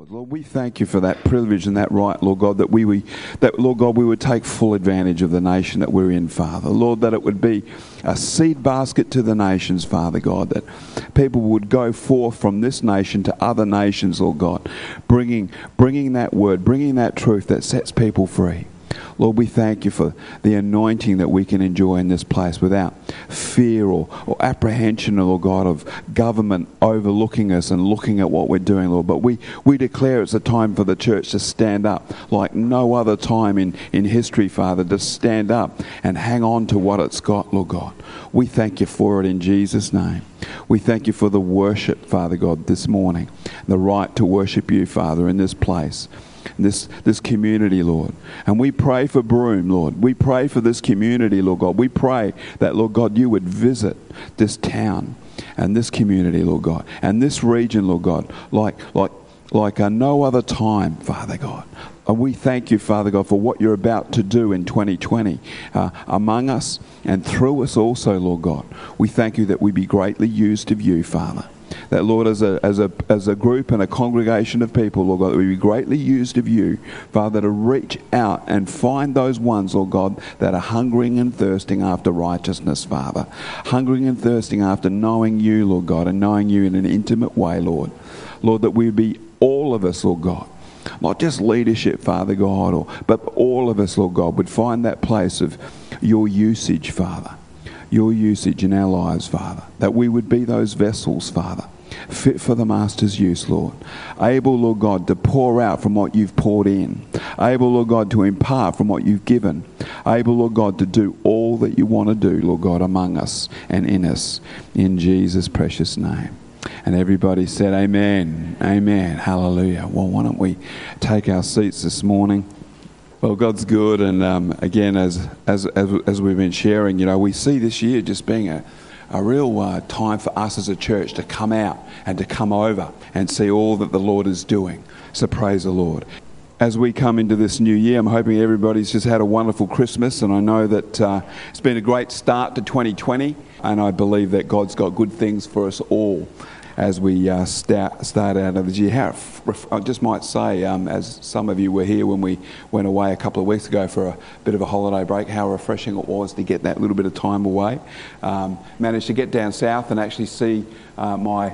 Lord. Lord, we thank you for that privilege and that right, Lord God, that Lord God, we would take full advantage of the nation that we're in, Father. Lord, that it would be a seed basket to the nations, Father God, that people would go forth from this nation to other nations, Lord God, bringing that word, bringing that truth that sets people free. Lord, we thank you for the anointing that we can enjoy in this place without fear or apprehension, Lord God, of government overlooking us and looking at what we're doing, Lord. But we declare it's a time for the church to stand up like no other time in history, Father, to stand up and hang on to what it's got, Lord God. We thank you for it in Jesus' name. We thank you for the worship, Father God, this morning, the right to worship you, Father, in this place. This community, Lord. And we pray for Broome, Lord. We pray for this community, Lord God. We pray that, Lord God, you would visit this town and this community, Lord God, and this region, Lord God, like no other time, Father God. And we thank you, Father God, for what you're about to do in 2020 among us and through us also, Lord God. We thank you that we be greatly used of you, Father. That, Lord, as a group and a congregation of people, Lord God, that we be greatly used of you, Father, to reach out and find those ones, Lord God, that are hungering and thirsting after righteousness, Father. Hungering and thirsting after knowing you, Lord God, and knowing you in an intimate way, Lord. Lord, that we be all of us, Lord God, not just leadership, Father God, but all of us, Lord God, would find that place of your usage, Father. Your usage in our lives, Father. That we would be those vessels, Father, fit for the Master's use, Lord. Able, Lord God, to pour out from what you've poured in. Able, Lord God, to impart from what you've given. Able, Lord God, to do all that you want to do, Lord God, among us and in us. In Jesus' precious name. And everybody said amen. Amen. Hallelujah. Well, why don't we take our seats this morning? Well, God's good, and again, as we've been sharing, you know, we see this year just being a real time for us as a church to come out and to come over and see all that the Lord is doing. So praise the Lord. As we come into this new year, I'm hoping everybody's just had a wonderful Christmas, and I know that it's been a great start to 2020, and I believe that God's got good things for us all as we start out of this year. I just might say, as some of you were here when we went away a couple of weeks ago for a bit of a holiday break, how refreshing it was to get that little bit of time away. Managed to get down south and actually see my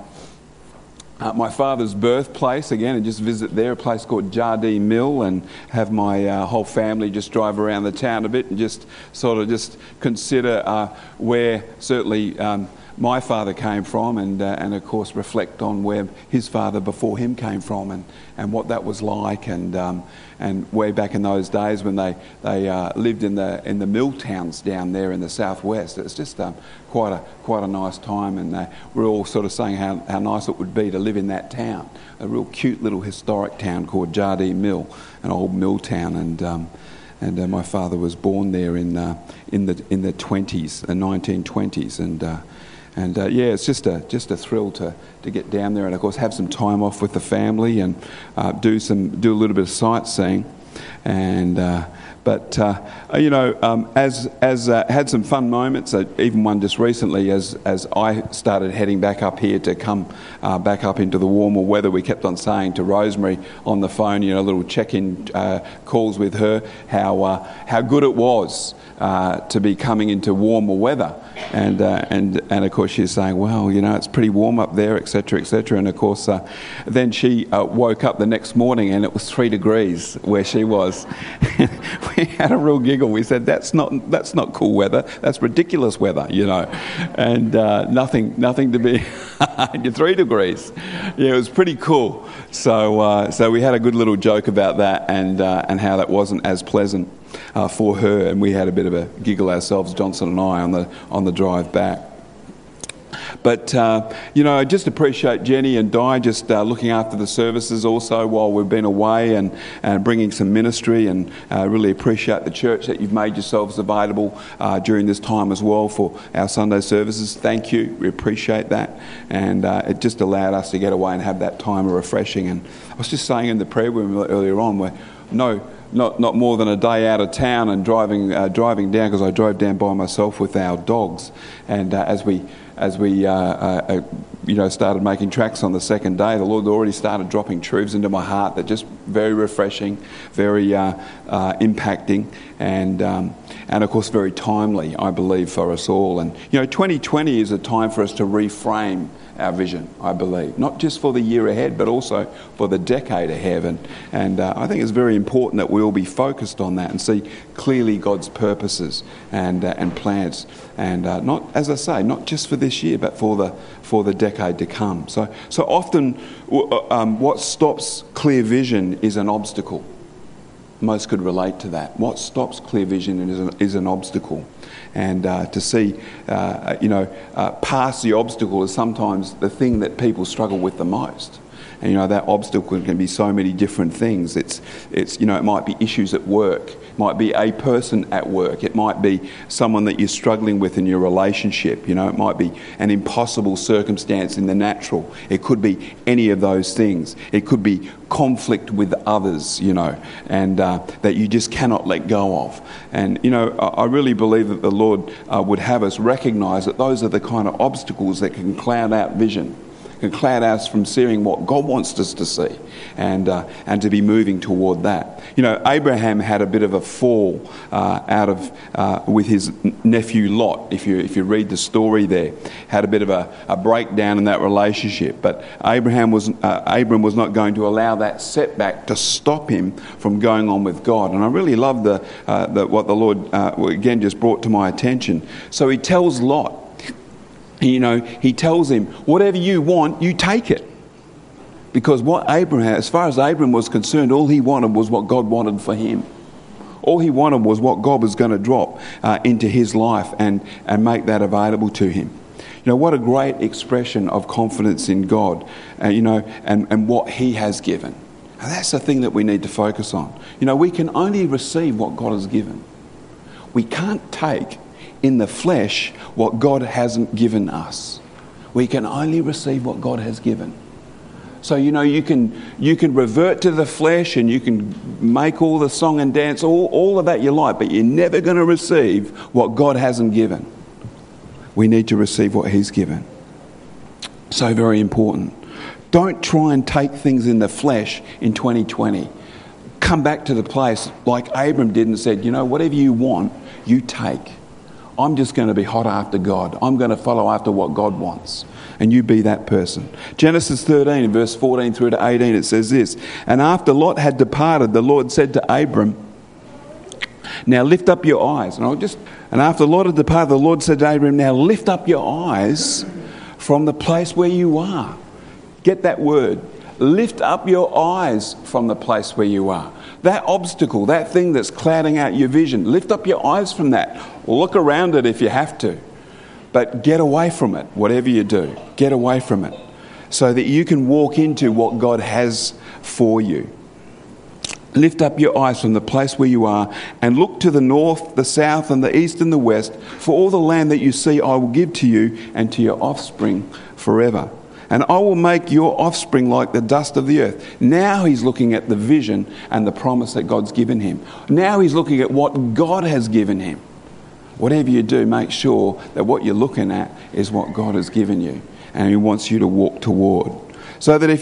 father's birthplace again and just visit there, a place called Jardine Mill, and have my whole family just drive around the town a bit and just sort of just consider where certainly my father came from, and of course reflect on where his father before him came from, and what that was like, and way back in those days when they lived in the mill towns down there in the southwest. It's just quite a nice time, and we're all sort of saying how nice it would be to live in that town, a real cute little historic town called Jardine Mill, an old mill town, and my father was born there in the 20s, the 1920s, and yeah, it's just a thrill to get down there and of course have some time off with the family and do a little bit of sightseeing, and but you know, as had some fun moments, even one just recently as I started heading back up here to come back up into the warmer weather. We kept on saying to Rosemary on the phone, you know, little check-in calls with her, how good it was to be coming into warmer weather, and of course she's saying, well, you know, it's pretty warm up there, etc., etc. And of course then she woke up the next morning and it was 3 degrees where she was. We had a real giggle. We said, that's not cool weather, that's ridiculous weather, you know, and nothing to be 3 degrees. Yeah, it was pretty cool. So we had a good little joke about that, and how that wasn't as pleasant for her, and we had a bit of a giggle ourselves, Johnson and I, on the drive back. But, you know, I just appreciate Jenny and Di just looking after the services also while we've been away, and bringing some ministry, and really appreciate the church that you've made yourselves available during this time as well for our Sunday services. Thank you. We appreciate that. And it just allowed us to get away and have that time of refreshing. And I was just saying in the prayer room earlier on, where not more than a day out of town and driving down, because I drove down by myself with our dogs, and as we started making tracks on the second day, the Lord already started dropping truths into my heart that just very refreshing, very impacting, and of course very timely, I believe, for us all. And 2020 is a time for us to reframe our vision, I believe, not just for the year ahead, but also for the decade ahead. And I think it's very important that we all be focused on that and see clearly God's purposes and plans, and not, as I say, not just for this year, but for the decade to come. So often, what stops clear vision is an obstacle. Most could relate to that. What stops clear vision is an obstacle. And to see, past the obstacle is sometimes the thing that people struggle with the most. And that obstacle can be so many different things. It might be issues at work, it might be a person at work, it might be someone that you're struggling with in your relationship. It might be an impossible circumstance in the natural. It could be any of those things. It could be conflict with others, and that you just cannot let go of. And I really believe that the Lord would have us recognise that those are the kind of obstacles that can cloud out vision, can cloud us from seeing what God wants us to see, and to be moving toward that. Abraham had a bit of a fall with his nephew Lot. If you read the story there, had a bit of a breakdown in that relationship. But Abram was not going to allow that setback to stop him from going on with God. And I really love what the Lord again just brought to my attention. So he tells Lot. He tells him, whatever you want, you take it. Because as far as Abram was concerned, all he wanted was what God wanted for him. All he wanted was what God was going to drop into his life and make that available to him. What a great expression of confidence in God, and what he has given. And that's the thing that we need to focus on. We can only receive what God has given. We can't take in the flesh what God hasn't given us. We can only receive what God has given. So you can revert to the flesh, and you can make all the song and dance, all of that you like, but you're never going to receive what God hasn't given. We need to receive what he's given. So very important. Don't try and take things in the flesh in 2020. Come back to the place like Abram did and said, whatever you want, you take. I'm just going to be hot after God. I'm going to follow after what God wants. And you be that person. Genesis 13, verse 14 through to 18, it says this. And after Lot had departed, the Lord said to Abram, now lift up your eyes. And after Lot had departed, the Lord said to Abram, now lift up your eyes from the place where you are. Get that word. Lift up your eyes from the place where you are. That obstacle, that thing that's clouding out your vision, lift up your eyes from that. Look around it if you have to. But get away from it, whatever you do. Get away from it so that you can walk into what God has for you. Lift up your eyes from the place where you are and look to the north, the south, and the east and the west. For all the land that you see I will give to you and to your offspring forever. And I will make your offspring like the dust of the earth. Now he's looking at the vision and the promise that God's given him. Now he's looking at what God has given him. Whatever you do, make sure that what you're looking at is what God has given you, and he wants you to walk toward. So that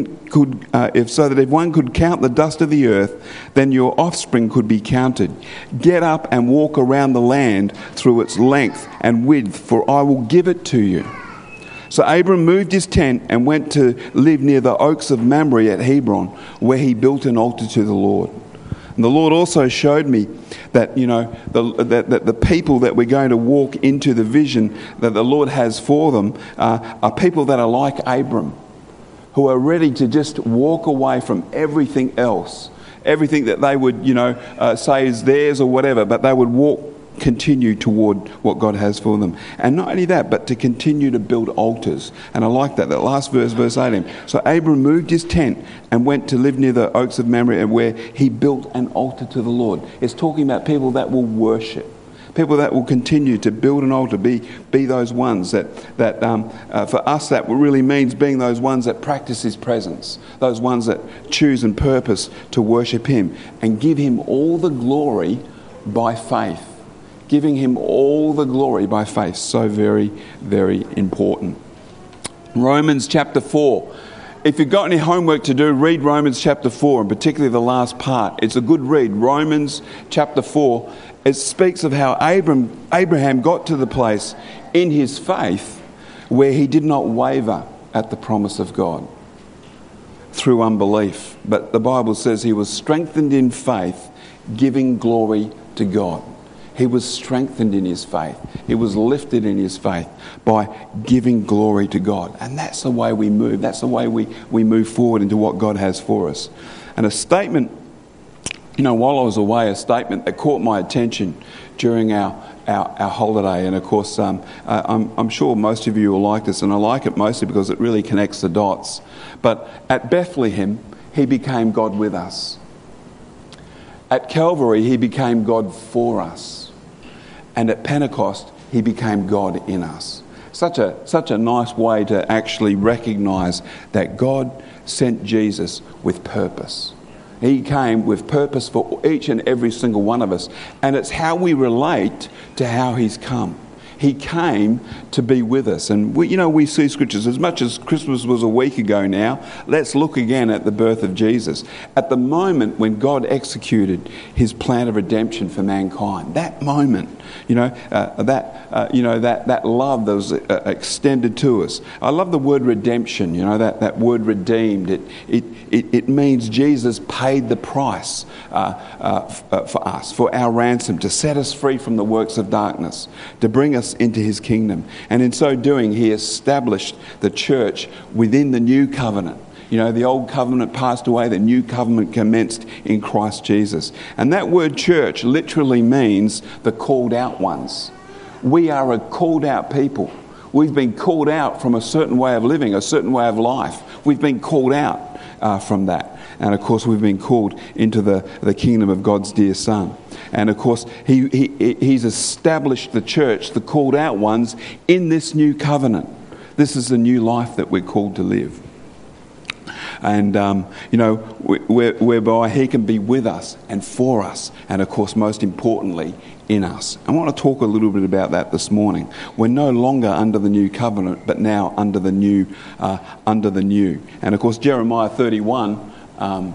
if one could count the dust of the earth, then your offspring could be counted. Get up and walk around the land through its length and width, for I will give it to you. So Abram moved his tent and went to live near the oaks of Mamre at Hebron, where he built an altar to the Lord. And the Lord also showed me that, that the people that we're going to walk into the vision that the Lord has for them are people that are like Abram, who are ready to just walk away from everything else, everything that they would, say is theirs or whatever, but they would continue toward what God has for them. And not only that, but to continue to build altars. And I like that last verse 18. So Abram moved his tent and went to live near the oaks of Mamre, where he built an altar to the Lord. It's talking about people that will worship, people that will continue to build an altar, be those ones that for us that really means being those ones that practice his presence, those ones that choose and purpose to worship him and give him all the glory by faith. Giving him all the glory by faith. So very, very important. Romans chapter 4. If you've got any homework to do, read Romans chapter 4, and particularly the last part. It's a good read. Romans chapter 4. It speaks of how Abraham got to the place in his faith where he did not waver at the promise of God through unbelief. But the Bible says he was strengthened in faith, giving glory to God. He was strengthened in his faith. He was lifted in his faith by giving glory to God. And that's the way we move. That's the way we move forward into what God has for us. And a statement, while I was away, a statement that caught my attention during our holiday. And of course, I'm sure most of you will like this, and I like it mostly because it really connects the dots. But at Bethlehem, he became God with us. At Calvary, he became God for us. And at Pentecost, he became God in us. Such a nice way to actually recognise that God sent Jesus with purpose. He came with purpose for each and every single one of us. And it's how we relate to how he's come. He came to be with us. And we see scriptures. As much as Christmas was a week ago now, let's look again at the birth of Jesus. At the moment when God executed his plan of redemption for mankind, that moment, that love that was extended to us. I love the word redemption, that word redeemed. It means Jesus paid the price for us, for our ransom, to set us free from the works of darkness, to bring us into his kingdom. And in so doing, he established the church within the new covenant. The old covenant passed away, the new covenant commenced in Christ Jesus. And that word church literally means the called out ones. We are a called out people. We've been called out from a certain way of living, a certain way of life. We've been called out from that. And of course, we've been called into the kingdom of God's dear Son. And of course, he's established the church, the called out ones, in this new covenant. This is the new life that we're called to live. And, whereby he can be with us and for us. And of course, most importantly, in us. I want to talk a little bit about that this morning. We're no longer under the new covenant, but now under the new. And of course, Jeremiah 31, I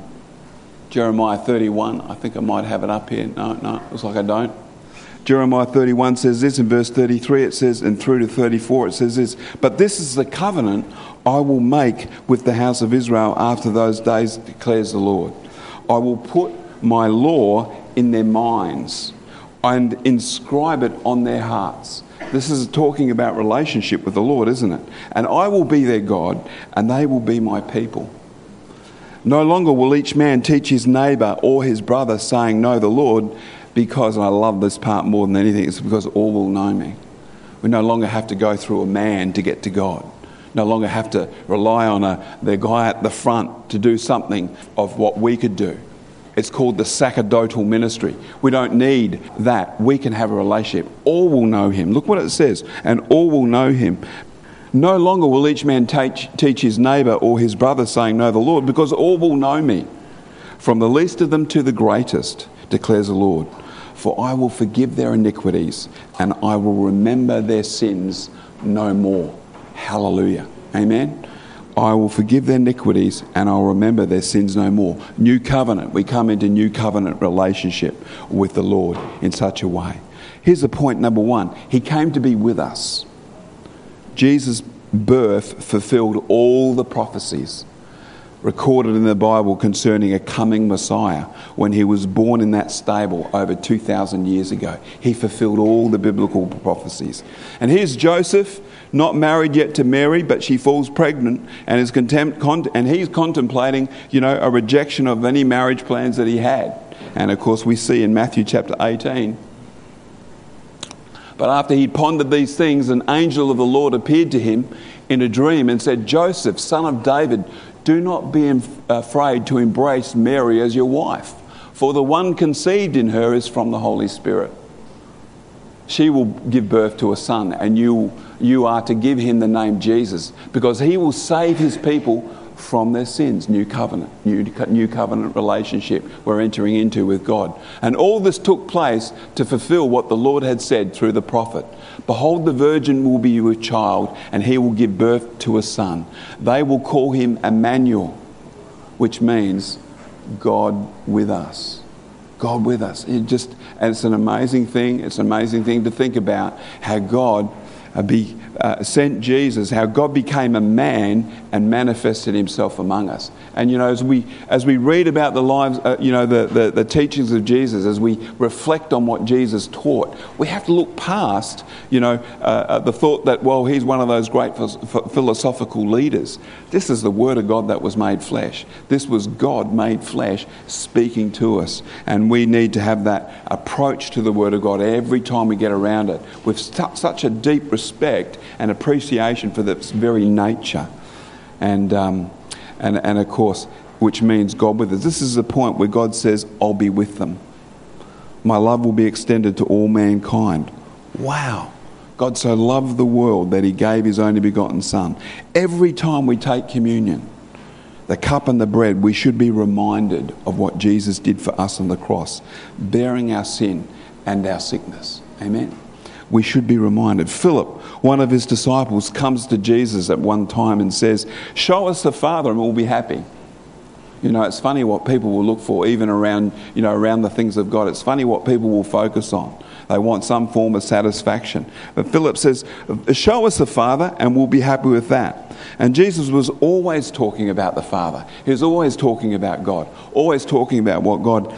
think I might have it up here. No, looks like I don't. Jeremiah 31 says this in verse 33, it says, and through to 34 it says this, "But this is the covenant I will make with the house of Israel after those days, declares the Lord. I will put my law in their minds and inscribe it on their hearts." This is talking about relationship with the Lord, isn't it? "And I will be their God, and they will be my people. No longer will each man teach his neighbour or his brother, saying, 'Know the Lord,' because," and I love this part more than anything, "it's because all will know me." We no longer have to go through a man to get to God. No longer have to rely on the guy at the front to do something of what we could do. It's called the sacerdotal ministry. We don't need that. We can have a relationship. All will know him. Look what it says. "And all will know him. No longer will each man teach his neighbour or his brother, saying, 'Know the Lord,' because all will know me, from the least of them to the greatest, declares the Lord. For I will forgive their iniquities, and I will remember their sins no more." Hallelujah. Amen. I will forgive their iniquities, and I'll remember their sins no more. New covenant. We come into new covenant relationship with the Lord in such a way. Here's the point number one. He came to be with us. Jesus' birth fulfilled all the prophecies recorded in the Bible concerning a coming Messiah when he was born in that stable over 2,000 years ago. He fulfilled all the biblical prophecies. And here's Joseph, not married yet to Mary, but she falls pregnant and is and he's contemplating, a rejection of any marriage plans that he had. And of course we see in Matthew chapter 18, "But after he'd pondered these things, an angel of the Lord appeared to him in a dream and said, 'Joseph, son of David, do not be afraid to embrace Mary as your wife, for the one conceived in her is from the Holy Spirit. She will give birth to a son, and you are to give him the name Jesus, because he will save his people from their sins. New covenant relationship we're entering into with God. And all this took place to fulfill what the Lord had said through the prophet. Behold, the virgin will be with child, and he will give birth to a son. They will call him Emmanuel, which means God with us. God with us. And it's an amazing thing. It's an amazing thing to think about how God sent Jesus, how God became a man and manifested himself among us. And as we read about the lives, the teachings of Jesus, as we reflect on what Jesus taught, we have to look past the thought that, well, he's one of those great philosophical leaders. This is the Word of God that was made flesh. This was God made flesh speaking to us, and we need to have that approach to the Word of God every time we get around it with such a deep respect and appreciation for its very nature, and of course, which means God with us. This is the point where God says, "I'll be with them. My love will be extended to all mankind." Wow! God so loved the world that he gave his only begotten Son. Every time we take communion, the cup and the bread, we should be reminded of what Jesus did for us on the cross, bearing our sin and our sickness. Amen. We should be reminded. Philip, one of his disciples, comes to Jesus at one time and says, "Show us the Father and we'll be happy." It's funny what people will look for, even around the things of God. It's funny what people will focus on. They want some form of satisfaction. But Philip says, "Show us the Father and we'll be happy with that." And Jesus was always talking about the Father. He was always talking about God, always talking about what God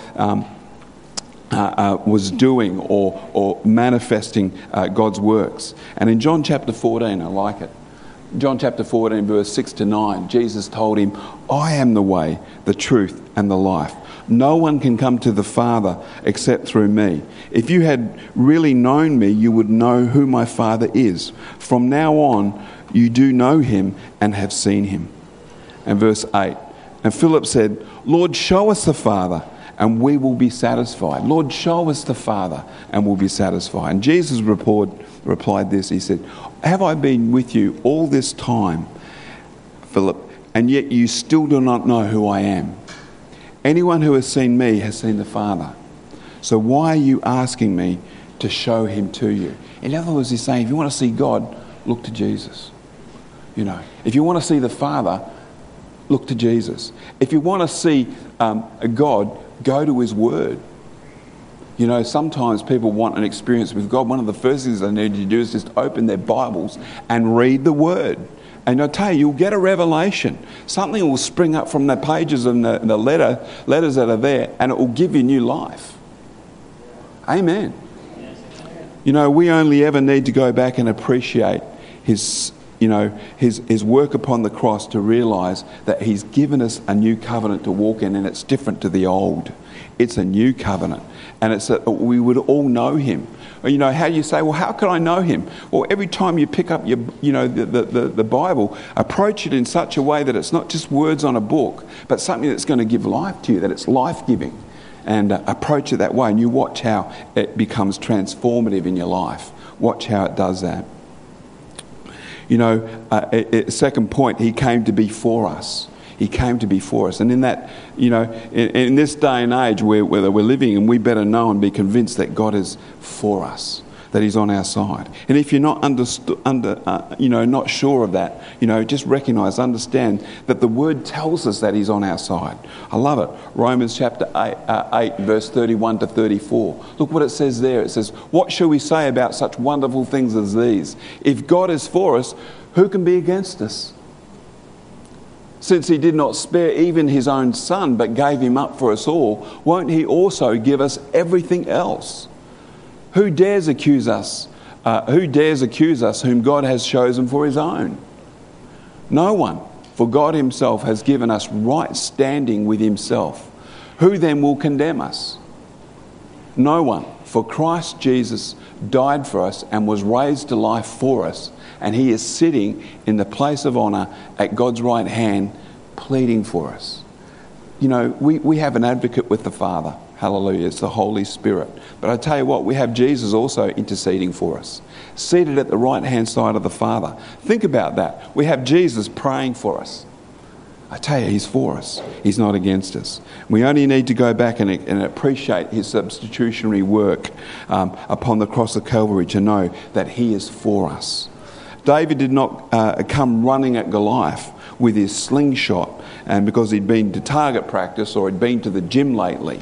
was doing or manifesting God's works. And in John chapter 14, I like it. John chapter 14, verse 6 to 9, Jesus told him, "I am the way, the truth, and the life. No one can come to the Father except through me. If you had really known me, you would know who my Father is. From now on, you do know him and have seen him." And verse 8, and Philip said, "Lord, show us the Father, and we will be satisfied." Lord, show us the Father, and we'll be satisfied. And Jesus replied this. He said, "Have I been with you all this time, Philip, and yet you still do not know who I am? Anyone who has seen me has seen the Father. So why are you asking me to show him to you?" In other words, he's saying, if you want to see God, look to Jesus. If you want to see the Father, look to Jesus. If you want to see God, go to his Word. Sometimes people want an experience with God. One of the first things they need to do is just open their Bibles and read the Word. And I tell you, you'll get a revelation. Something will spring up from the pages and the letters that are there, and it will give you new life. Amen. We only ever need to go back and appreciate his work upon the cross to realise that he's given us a new covenant to walk in, and it's different to the old. It's a new covenant, and it's that we would all know him. How you say, well, how can I know him? Well, every time you pick up the Bible, approach it in such a way that it's not just words on a book, but something that's going to give life to you, that it's life-giving. And approach it that way, and you watch how it becomes transformative in your life. Watch how it does that. Second point, he came to be for us. He came to be for us. And in that, in this day and age where we're living in, we better know and be convinced that God is for us, that he's on our side. And if you're not not sure of that, just understand that the Word tells us that he's on our side. I love it. Romans chapter 8 verse 31 to 34. Look what it says there. It says, "What shall we say about such wonderful things as these? If God is for us, who can be against us? Since he did not spare even his own Son, but gave him up for us all, won't he also give us everything else? Who dares accuse us? Whom God has chosen for his own? No one, for God himself has given us right standing with himself. Who then will condemn us? No one, for Christ Jesus died for us and was raised to life for us, and he is sitting in the place of honour at God's right hand, pleading for us." We have an advocate with the Father. Hallelujah. It's the Holy Spirit. But I tell you what, we have Jesus also interceding for us, seated at the right hand side of the Father. Think about that. We have Jesus praying for us. I tell you, he's for us. He's not against us. We only need to go back and appreciate his substitutionary work upon the cross of Calvary to know that he is for us. David did not come running at Goliath with his slingshot and because he'd been to target practice or had been to the gym lately.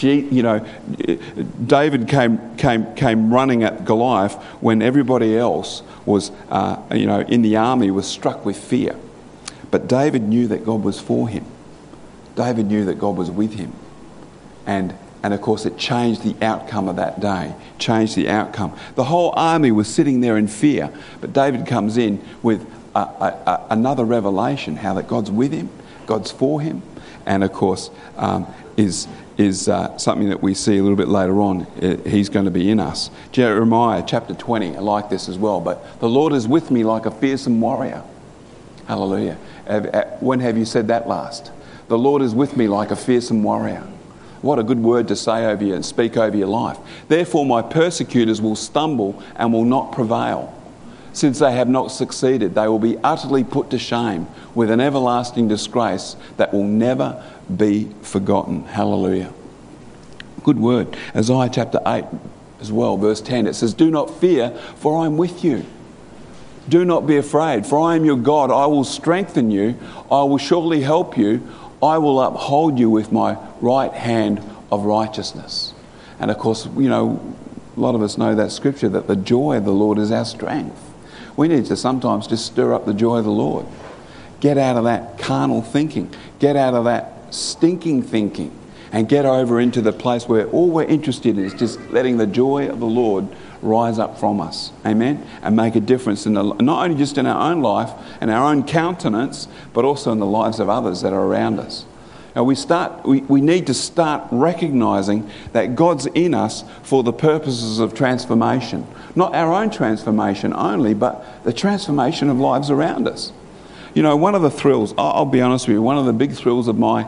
David came running at Goliath when everybody else was, in the army was struck with fear. But David knew that God was for him. David knew that God was with him. And of course it changed the outcome of that day. Changed the outcome. The whole army was sitting there in fear. But David comes in with another revelation, how that God's with him, God's for him. And of course is something that we see a little bit later on. He's going to be in us. Jeremiah chapter 20, I like this as well. But the Lord is with me like a fearsome warrior. Hallelujah. When have you said that last? The Lord is with me like a fearsome warrior. What a good word to say over you and speak over your life. Therefore my persecutors will stumble and will not prevail. Since they have not succeeded, they will be utterly put to shame with an everlasting disgrace that will never be forgotten. Hallelujah. Good word. Isaiah chapter 8 as well, verse 10. It says, do not fear, for I am with you. Do not be afraid, for I am your God. I will strengthen you. I will surely help you. I will uphold you with my right hand of righteousness. And of course, a lot of us know that scripture that the joy of the Lord is our strength. We need to sometimes just stir up the joy of the Lord. Get out of that carnal thinking. Get out of that stinking thinking and get over into the place where all we're interested in is just letting the joy of the Lord rise up from us. Amen? And make a difference not only just in our own life and our own countenance, but also in the lives of others that are around us. Now we need to start recognising that God's in us for the purposes of transformation. Not our own transformation only, but the transformation of lives around us. One of the thrills, I'll be honest with you, one of the big thrills of my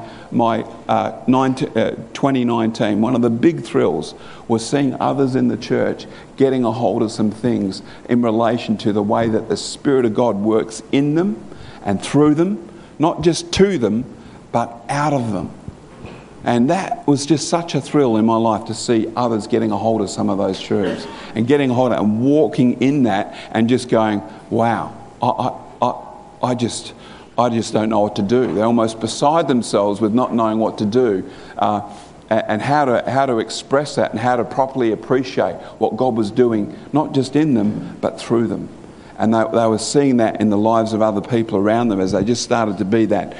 2019, one of the big thrills was seeing others in the church getting a hold of some things in relation to the way that the Spirit of God works in them and through them, not just to them, but out of them. And that was just such a thrill in my life to see others getting a hold of some of those truths and getting a hold of it and walking in that and just going, wow, I just don't know what to do. They're almost beside themselves with not knowing what to do and how to express that and how to properly appreciate what God was doing, not just in them, but through them. And they were seeing that in the lives of other people around them as they just started to be that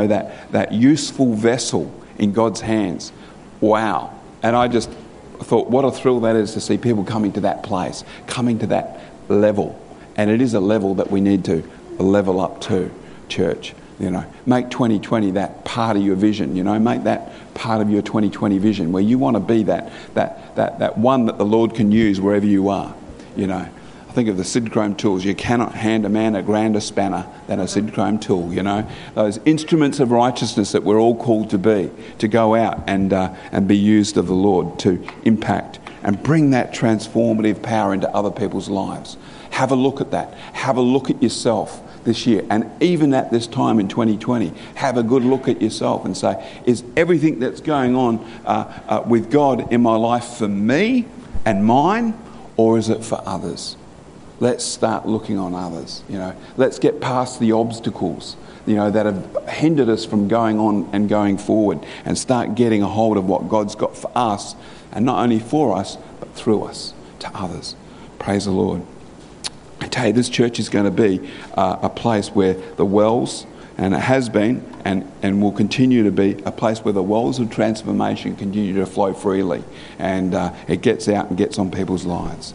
useful vessel in God's hands. Wow. And I just thought, what a thrill that is to see people coming to that place, coming to that level. And it is a level that we need to level up to, church. Make 2020 that part of your vision. Make that part of your 2020 vision where you want to be that one that the Lord can use wherever you are. I think of the Sidchrome tools. You cannot hand a man a grander spanner than a Sidchrome tool, Those instruments of righteousness that we're all called to be, to go out and be used of the Lord to impact and bring that transformative power into other people's lives. Have a look at that. Have a look at yourself this year. And even at this time in 2020, have a good look at yourself and say, is everything that's going on with God in my life for me and mine, or is it for others? Let's start looking on others, Let's get past the obstacles, that have hindered us from going on and going forward and start getting a hold of what God's got for us, and not only for us, but through us to others. Praise the Lord. I tell you, this church is going to be a place where the wells, and it has been and will continue to be, a place where the wells of transformation continue to flow freely, and it gets out and gets on people's lives.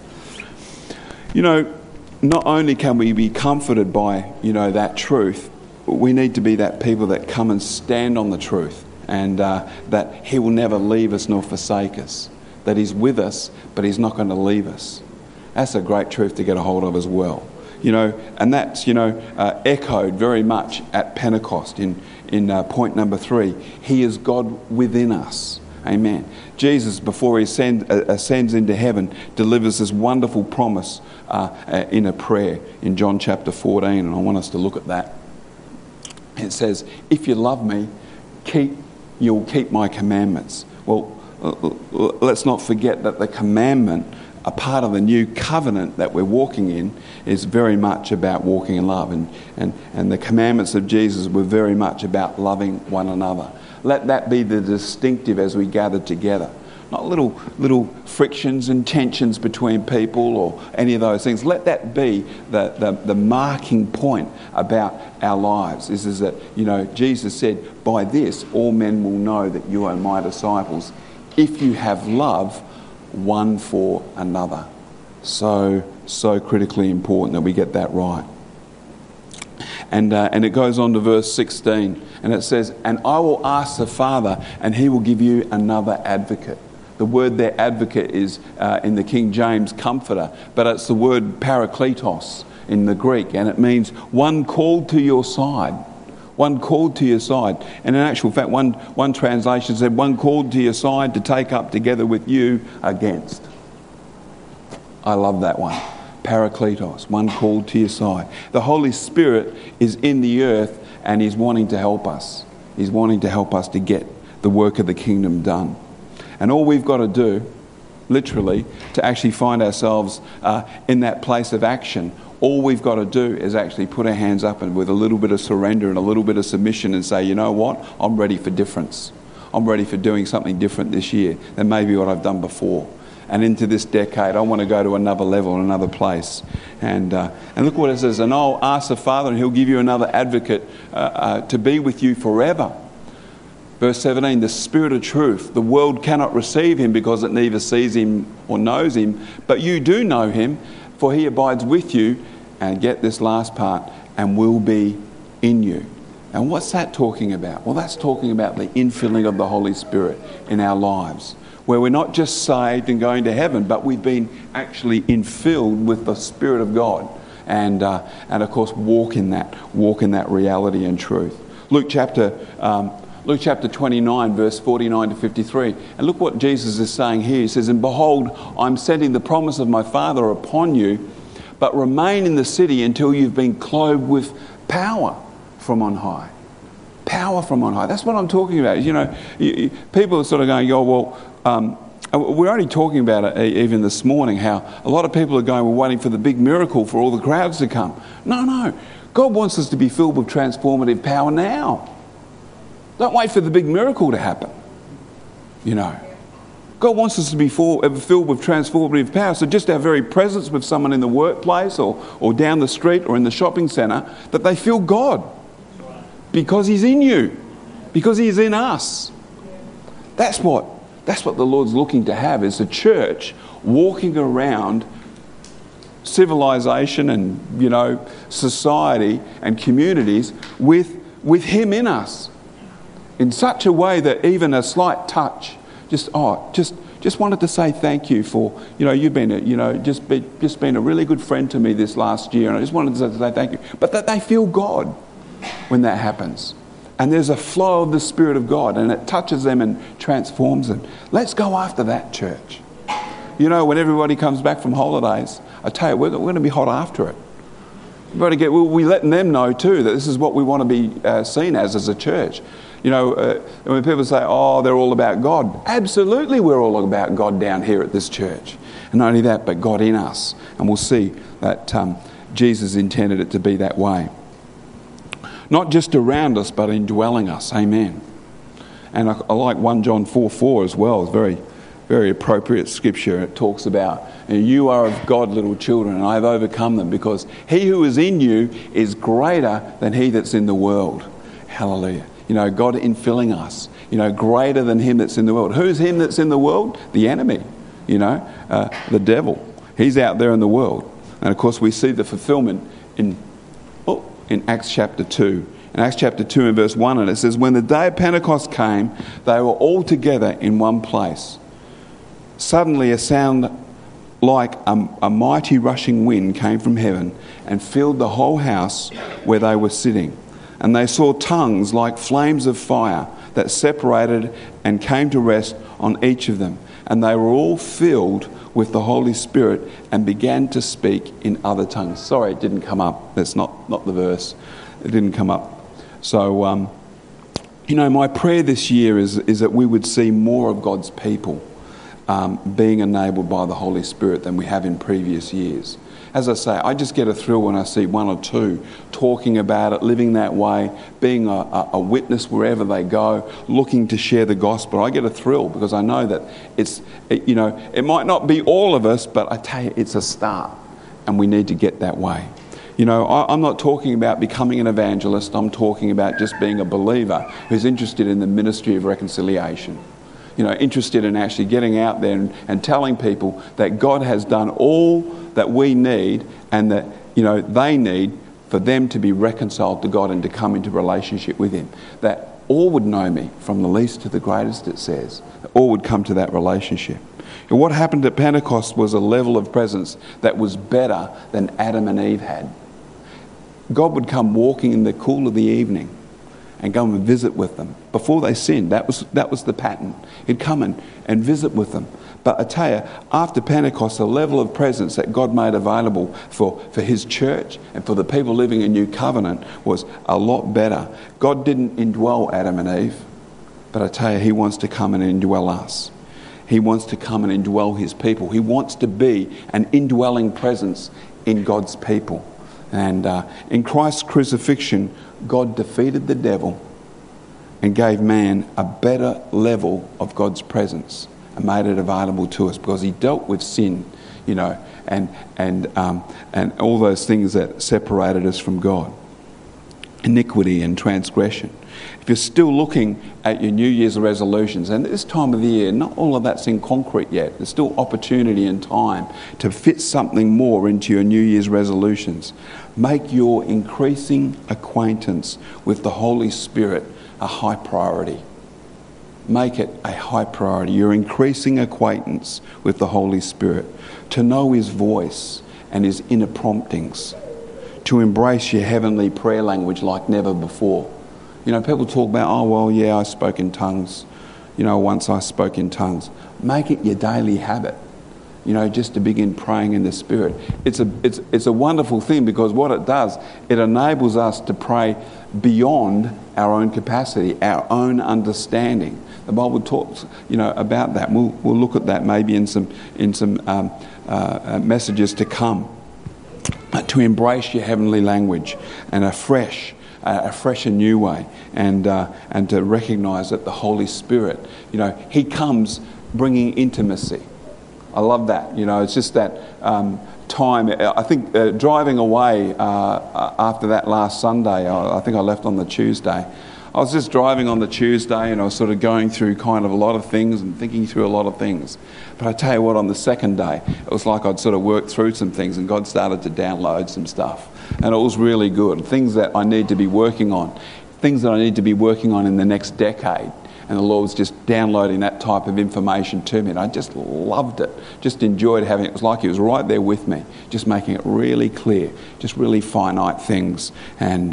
Not only can we be comforted by, that truth, we need to be that people that come and stand on the truth, and that he will never leave us nor forsake us, that he's with us, but he's not going to leave us. That's a great truth to get a hold of as well. And that's, echoed very much at Pentecost in point number 3. He is God within us. Amen. Jesus, before he ascends into heaven, delivers this wonderful promise in a prayer in John chapter 14, and I want us to look at that. It says, if you love me, you'll keep my commandments. Well, let's not forget that the commandment, a part of the new covenant that we're walking in, is very much about walking in love. And the commandments of Jesus were very much about loving one another. Let that be the distinctive as we gather together. Not little frictions and tensions between people or any of those things. Let that be the marking point about our lives. Is that, Jesus said, by this all men will know that you are my disciples, if you have love one for another. So critically important that we get that right. And it goes on to verse 16, and it says, and I will ask the Father, and he will give you another advocate. The word there, advocate, is in the King James, comforter, but it's the word parakletos in the Greek, and it means one called to your side. One called to your side. And in actual fact, one translation said, one called to your side to take up together with you against. I love that one. Parakletos, one called to your side. The Holy Spirit is in the earth and he's wanting to help us. He's wanting to help us to get the work of the kingdom done. And all we've got to do, literally, to actually find ourselves in that place of action, all we've got to do is actually put our hands up and with a little bit of surrender and a little bit of submission and say, you know what, I'm ready for difference. I'm ready for doing something different this year than maybe what I've done before. And into this decade, I want to go to another level, another place. And look what it says, and I'll ask the Father and he'll give you another advocate to be with you forever. Verse 17, the Spirit of truth. The world cannot receive him because it neither sees him or knows him. But you do know him, for he abides with you, and get this last part, and will be in you. And what's that talking about? Well, that's talking about the infilling of the Holy Spirit in our lives, where we're not just saved and going to heaven, but we've been actually infilled with the Spirit of God. And of course, walk in that reality and truth. Luke chapter 29, verse 49 to 53. And look what Jesus is saying here. He says, and behold, I'm sending the promise of my Father upon you, but remain in the city until you've been clothed with power from on high. Power from on high. That's what I'm talking about. People are sort of going, we're only talking about it even this morning, how a lot of people are going, we're waiting for the big miracle for all the crowds to come. No. God wants us to be filled with transformative power now. Don't wait for the big miracle to happen. God wants us to be filled with transformative power. So just our very presence with someone in the workplace or down the street or in the shopping centre, that they feel God. Because he's in you. Because he's in us. That's what the Lord's looking to have, is a church walking around civilization and, society and communities with him in us. In such a way that even a slight touch, just wanted to say thank you for, you've been, just been a really good friend to me this last year, and I just wanted to say thank you. But that they feel God when that happens. And there's a flow of the Spirit of God, and it touches them and transforms them. Let's go after that, church. When everybody comes back from holidays, I tell you, we're going to be hot after it. We're letting them know too that this is what we want to be seen as a church. When people say, they're all about God. Absolutely, we're all about God down here at this church. And not only that, but God in us. And we'll see that Jesus intended it to be that way. Not just around us, but indwelling us. Amen. And I like 1 John 4:4 as well. It's very, very appropriate scripture. It talks about, you are of God, little children, and I have overcome them, because he who is in you is greater than he that's in the world. Hallelujah. God infilling us, greater than him that's in the world. Who's him that's in the world? The enemy, the devil. He's out there in the world. And of course we see the fulfillment in Acts chapter 2. In Acts chapter 2 and verse 1, and it says, when the day of Pentecost came, they were all together in one place. Suddenly a sound like a mighty rushing wind came from heaven and filled the whole house where they were sitting. And they saw tongues like flames of fire that separated and came to rest on each of them. And they were all filled with the Holy Spirit and began to speak in other tongues. Sorry, it didn't come up. That's not the verse. It didn't come up. So, my prayer this year is that we would see more of God's people being enabled by the Holy Spirit than we have in previous years. As I say, I just get a thrill when I see one or two talking about it, living that way, being a witness wherever they go, looking to share the gospel. I get a thrill because I know that it might not be all of us, but I tell you, it's a start, and we need to get that way. I'm not talking about becoming an evangelist. I'm talking about just being a believer who's interested in the ministry of reconciliation. Interested in actually getting out there and telling people that God has done all that we need, and that, they need for them to be reconciled to God and to come into relationship with Him. That all would know me, from the least to the greatest, it says. All would come to that relationship. And what happened at Pentecost was a level of presence that was better than Adam and Eve had. God would come walking in the cool of the evening and go and visit with them. Before they sinned, that was the pattern. He'd come and visit with them. But I tell you, after Pentecost, the level of presence that God made available for His church and for the people living in New Covenant was a lot better. God didn't indwell Adam and Eve, but I tell you, He wants to come and indwell us. He wants to come and indwell His people. He wants to be an indwelling presence in God's people. And in Christ's crucifixion, God defeated the devil and gave man a better level of God's presence and made it available to us, because He dealt with sin, and all those things that separated us from God, iniquity and transgression. If you're still looking at your New Year's resolutions, and this time of the year, not all of that's in concrete yet. There's still opportunity and time to fit something more into your New Year's resolutions. Make your increasing acquaintance with the Holy Spirit a high priority. Make it a high priority. Your increasing acquaintance with the Holy Spirit. To know His voice and His inner promptings. To embrace your heavenly prayer language like never before. People talk about, I spoke in tongues. Once I spoke in tongues. Make it your daily habit. Just to begin praying in the Spirit. It's a wonderful thing, because what it does, it enables us to pray beyond our own capacity, our own understanding. The Bible talks, about that. We'll look at that maybe in some messages to come. To embrace your heavenly language and a fresh and new way, and to recognise that the Holy Spirit, He comes bringing intimacy. I love that. It's just that time. I think driving away after that last Sunday, I think I left on the Tuesday. I was just driving on the Tuesday, and I was sort of going through kind of a lot of things and thinking through a lot of things. But I tell you what, on the second day, it was like I'd sort of worked through some things, and God started to download some stuff. And it was really good. Things that I need to be working on. Things that I need to be working on in the next decade. And the Lord was just downloading that type of information to me. And I just loved it. Just enjoyed having it. It was like He was right there with me, just making it really clear, just really finite things. And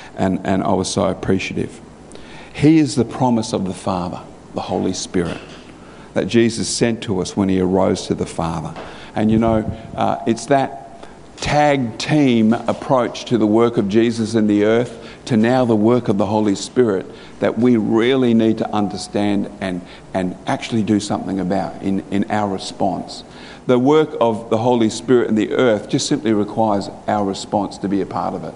I was so appreciative. He is the promise of the Father, the Holy Spirit, that Jesus sent to us when He arose to the Father. And it's that tag team approach to the work of Jesus in the earth, to now the work of the Holy Spirit, that we really need to understand and actually do something about in our response. The work of the Holy Spirit in the earth just simply requires our response to be a part of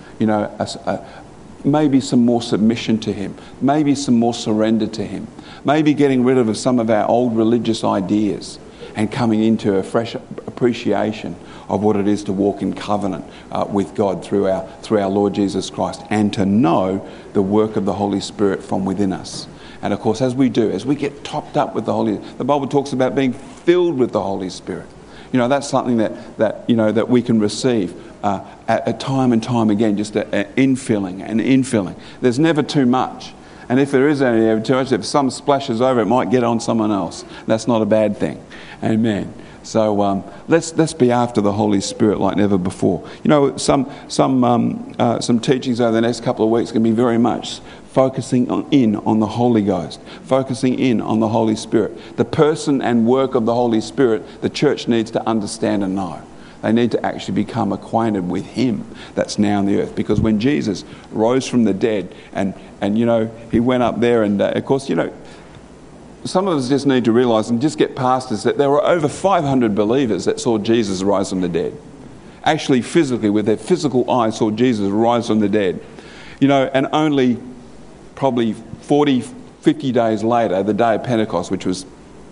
it. Maybe some more submission to Him, maybe some more surrender to Him, maybe getting rid of some of our old religious ideas and coming into a fresh appreciation of what it is to walk in covenant with God through our Lord Jesus Christ, and to know the work of the Holy Spirit from within us. And of course, as we get topped up with the Bible talks about being filled with the Holy Spirit. That's something that we can receive at time and time again, just infilling. There's never too much. And if there is any too much, if some splashes over, it might get on someone else. That's not a bad thing. Amen. So let's be after the Holy Spirit like never before. Some teachings over the next couple of weeks can be very much focusing on the Holy Ghost, focusing in on the Holy Spirit. The person and work of the Holy Spirit, the church needs to understand and know. They need to actually become acquainted with him that's now on the earth. Because when Jesus rose from the dead and he went up there and, of course, some of us just need to realise and just get past this, that there were over 500 believers that saw Jesus rise from the dead. Actually, physically, with their physical eyes, saw Jesus rise from the dead. And only probably 40, 50 days later, the day of Pentecost, which was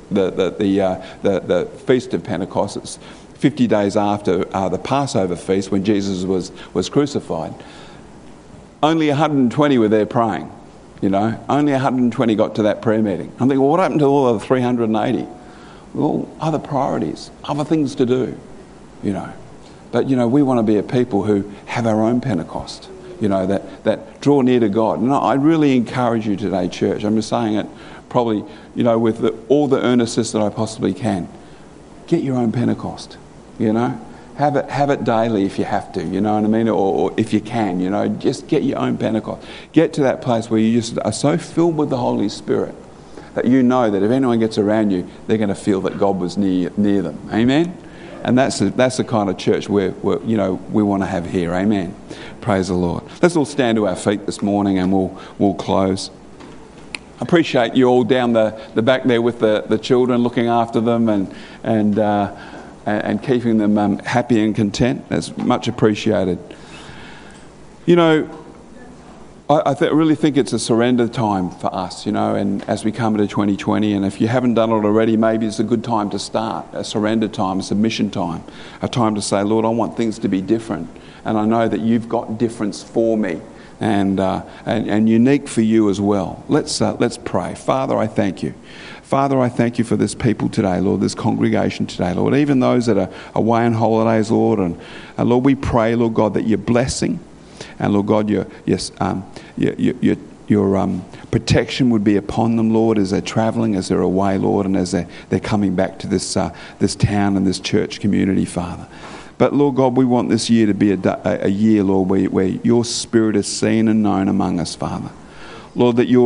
the Feast of Pentecost, it's 50 days after the Passover feast when Jesus was crucified, only 120 were there praying. Only 120 got to that prayer meeting. I'm thinking, well, what happened to all of the 380? Well, other priorities, other things to do, But, we want to be a people who have our own Pentecost, that draw near to God. And I really encourage you today, church. I'm just saying it probably, with all the earnestness that I possibly can. Get your own Pentecost, Have it daily if you have to, you know what I mean? Or if you can, just get your own Pentecost. Get to that place where you just are so filled with the Holy Spirit that you know that if anyone gets around you, they're going to feel that God was near them. Amen? And that's the kind of church we want to have here. Amen. Praise the Lord. Let's all stand to our feet this morning and we'll close. I appreciate you all down the back there with the children, looking after them and keeping them happy and content. That's much appreciated. I really think it's a surrender time for us, and as we come into 2020, and if you haven't done it already, maybe it's a good time to start, a surrender time, a submission time, a time to say, Lord, I want things to be different, and I know that you've got difference for me, and unique for you as well. Let's pray. Father, I thank you. Father, I thank you for this people today, Lord, this congregation today, Lord, even those that are away on holidays, Lord, and Lord, we pray, Lord God, that your blessing and Lord God, your protection would be upon them, Lord, as they're travelling, as they're away, Lord, and as they're coming back to this town and this church community, Father. But Lord God, we want this year to be a year, Lord, where your Spirit is seen and known among us, Father. Lord, that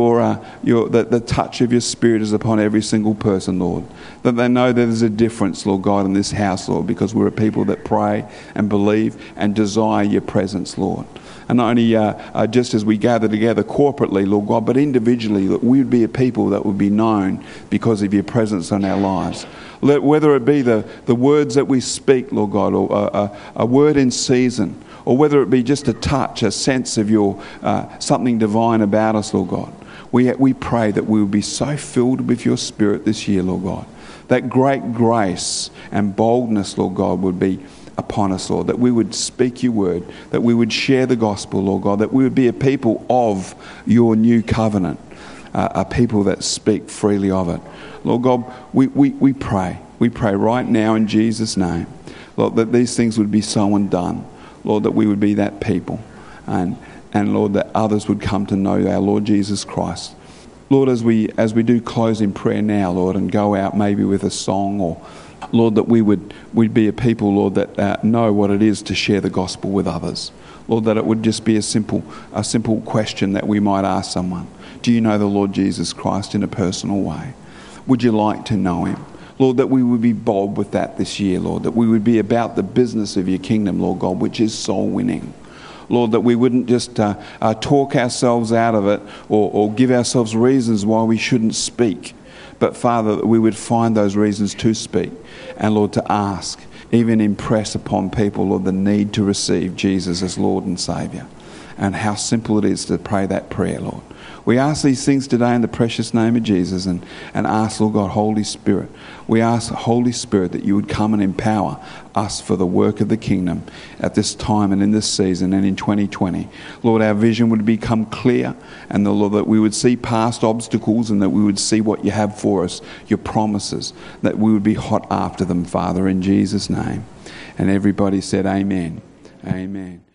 the touch of your Spirit is upon every single person, Lord. That they know that there's a difference, Lord God, in this house, Lord, because we're a people that pray and believe and desire your presence, Lord. And not only just as we gather together corporately, Lord God, but individually, that we would be a people that would be known because of your presence in our lives. Whether it be the words that we speak, Lord God, or a word in season, or whether it be just a touch, a sense of your something divine about us, Lord God. We pray that we will be so filled with your Spirit this year, Lord God, that great grace and boldness, Lord God, would be upon us, Lord, that we would speak your word, that we would share the gospel, Lord God, that we would be a people of your new covenant, a people that speak freely of it. Lord God, we pray right now in Jesus' name, Lord, that these things would be so undone. Lord, that we would be that people, and Lord, that others would come to know our Lord Jesus Christ. Lord, as we do close in prayer now, Lord, and go out maybe with a song, or Lord, that we'd be a people, Lord, that know what it is to share the gospel with others. Lord, that it would just be a simple question that we might ask someone. Do you know the Lord Jesus Christ in a personal way? Would you like to know him? Lord, that we would be bold with that this year, Lord, that we would be about the business of your kingdom, Lord God, which is soul winning. Lord, that we wouldn't just talk ourselves out of it or give ourselves reasons why we shouldn't speak, but Father, that we would find those reasons to speak and, Lord, to ask, even impress upon people, Lord, the need to receive Jesus as Lord and Saviour, and how simple it is to pray that prayer, Lord. We ask these things today in the precious name of Jesus, and ask, Lord God, Holy Spirit. We ask, Holy Spirit, that you would come and empower us for the work of the kingdom at this time and in this season and in 2020. Lord, our vision would become clear, and Lord, that we would see past obstacles and that we would see what you have for us, your promises, that we would be hot after them, Father, in Jesus' name. And everybody said amen. Amen.